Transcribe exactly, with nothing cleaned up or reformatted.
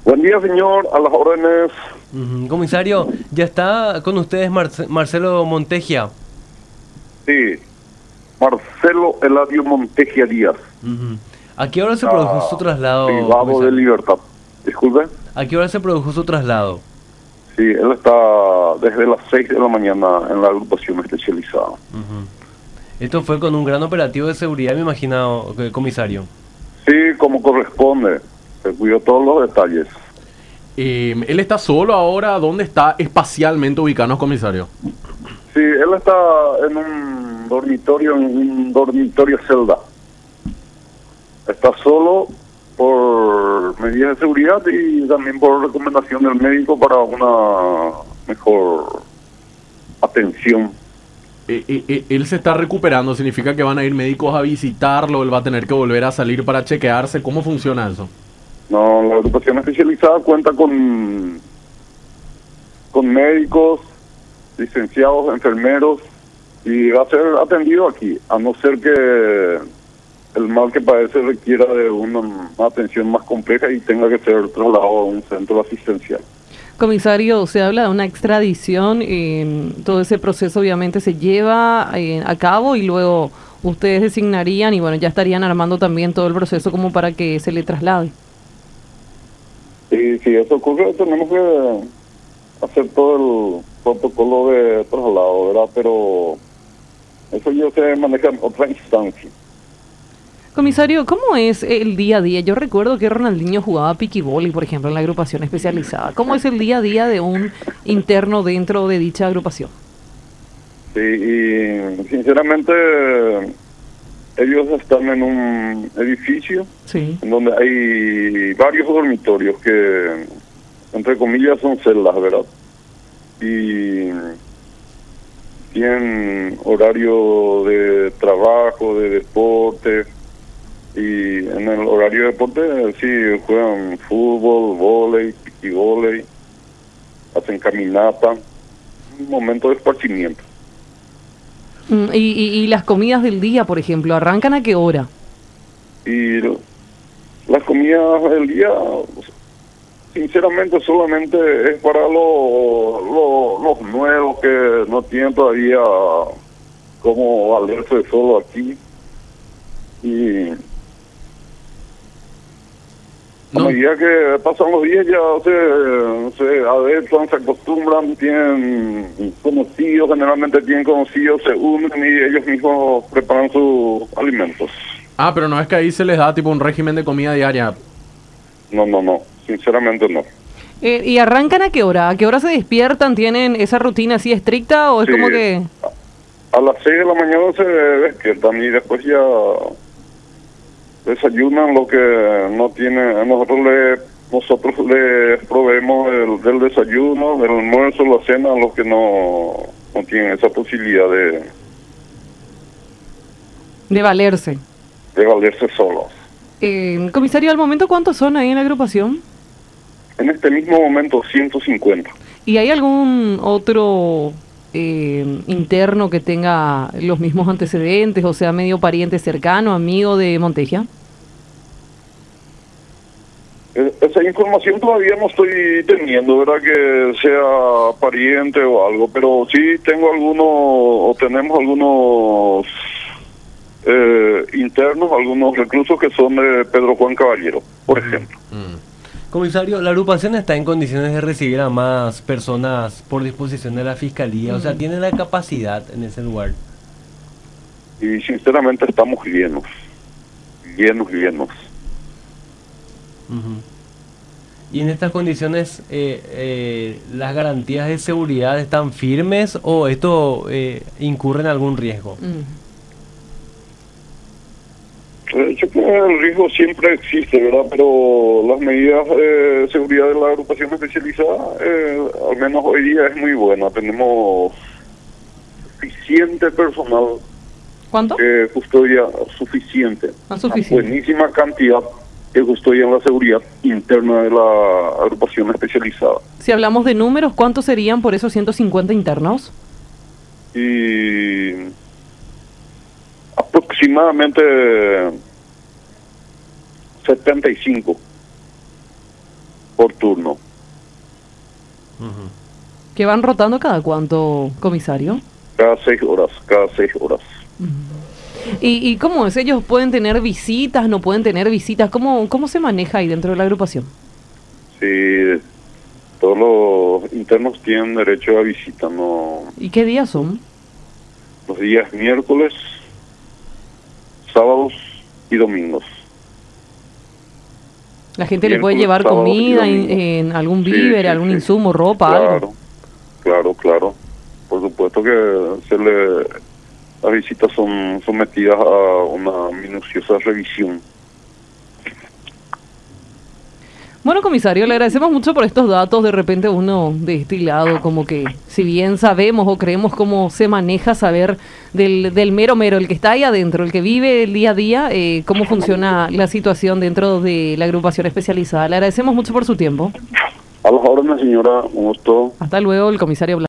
Buen día, señor, a las órdenes. Ujú. Comisario, ya está con ustedes Marce- Marcelo Montegia. Sí, Marcelo Eladio Montegia Díaz, Ujú. ¿A qué hora se produjo su ah, traslado, privado de comisario? libertad. Disculpe. ¿A qué hora se produjo su traslado? Sí, él está desde las seis de la mañana en la agrupación especializada. Ujú. Esto fue con un gran operativo de seguridad, me imagino, eh, comisario. Sí, como corresponde. Se cuidó todos los detalles. Eh, él está solo ahora. ¿Dónde está espacialmente ubicado, comisario? Sí, él está en un dormitorio, en un dormitorio celda. Está solo por medidas de seguridad y también por recomendación del médico para una mejor atención. Eh, eh, eh, él se está recuperando. ¿Significa que van a ir médicos a visitarlo? ¿Él va a tener que volver a salir para chequearse? ¿Cómo funciona eso? No, la agrupación especializada cuenta con, con médicos, licenciados, enfermeros y va a ser atendido aquí, a no ser que el mal que padece requiera de una, una atención más compleja y tenga que ser trasladado a un centro asistencial. Comisario, se habla de una extradición, eh, todo ese proceso obviamente se lleva eh, a cabo y luego ustedes designarían y bueno, ya estarían armando también todo el proceso como para que se le traslade. Y si eso ocurre, tenemos que hacer todo el protocolo de traslado, ¿verdad? Pero eso ya se maneja en otra instancia. Comisario, ¿cómo es el día a día? Yo recuerdo que Ronaldinho jugaba piquiboli, por ejemplo, en la agrupación especializada. ¿Cómo es el día a día de un interno dentro de dicha agrupación? Sí, y sinceramente ellos están en un edificio Sí. en donde hay varios dormitorios que, entre comillas, son celdas, ¿verdad? Y tienen horario de trabajo, de deporte, y en el horario de deporte sí juegan fútbol, vóley, piquivóley, hacen caminata, un momento de esparcimiento. Mm, Y, y, y las comidas del día, por ejemplo, ¿arrancan a qué hora? Y las comidas del día, sinceramente, solamente es para los, los, los nuevos que no tienen todavía cómo valerse solo aquí. Y a No. medida que pasan los días ya se, se adentran, se acostumbran, tienen conocidos, generalmente tienen conocidos, se unen y ellos mismos preparan sus alimentos. Ah, pero no es que ahí se les da tipo un régimen de comida diaria. No, no, no, sinceramente no. Eh, ¿Y arrancan a qué hora? ¿A qué hora se despiertan? ¿Tienen esa rutina así estricta o es Sí, como que...? a las seis de la mañana se despiertan y después ya desayunan lo que no tiene. Nosotros le nosotros les proveemos del, del desayuno, del almuerzo, la cena a los que no, no tienen esa posibilidad de, De valerse. de valerse solos. Eh, comisario, al momento, ¿cuántos son ahí en la agrupación? En este mismo momento, ciento cincuenta. ¿Y hay algún otro eh, interno que tenga los mismos antecedentes, o sea, medio pariente cercano, amigo de Montegia? Eh, Esa información todavía no estoy teniendo, ¿verdad? Que sea pariente o algo, pero sí tengo algunos, o tenemos algunos eh, internos, algunos reclusos que son de Pedro Juan Caballero, por ejemplo. Comisario, la agrupación está en condiciones de recibir a más personas por disposición de la fiscalía, o sea, tiene la capacidad en ese lugar. Y sinceramente estamos llenos, llenos, llenos. Ujú. Y en estas condiciones, eh, eh, ¿las garantías de seguridad están firmes o esto eh, incurre en algún riesgo? Mm. Eh, Yo creo que el riesgo siempre existe, ¿verdad? Pero las medidas de seguridad de la agrupación especializada, eh, al menos hoy día, es muy buena. Tenemos suficiente personal ¿Cuánto? que custodia, suficiente, Ah, suficiente. buenísima cantidad que custodian la seguridad interna de la agrupación especializada. Si hablamos de números, ¿cuántos serían por esos ciento cincuenta internos? Y aproximadamente setenta y cinco. por turno. Ujú. ¿Que van rotando cada cuánto, comisario? Cada seis horas, cada seis horas. ¿Y, y cómo es? ¿Ellos pueden tener visitas, no pueden tener visitas? ¿Cómo, cómo se maneja ahí dentro de la agrupación? Sí, todos los internos tienen derecho a visita, no. ¿Y qué días son? Los días miércoles, sábados y domingos. ¿La gente le puede Miércoles, llevar sábados y comida, en, domingos. en algún Sí, víver, sí, algún sí. insumo, ropa, Claro, algo? claro, claro. Por supuesto que se le, las visitas son sometidas a una minuciosa revisión. Bueno, comisario, le agradecemos mucho por estos datos. De repente uno de este lado, como que si bien sabemos o creemos cómo se maneja, saber del, del mero mero, el que está ahí adentro, el que vive el día a día, eh, cómo funciona la situación dentro de la agrupación especializada. Le agradecemos mucho por su tiempo. A las órdenes, señora, un gusto. Hasta luego, el comisario Blanco.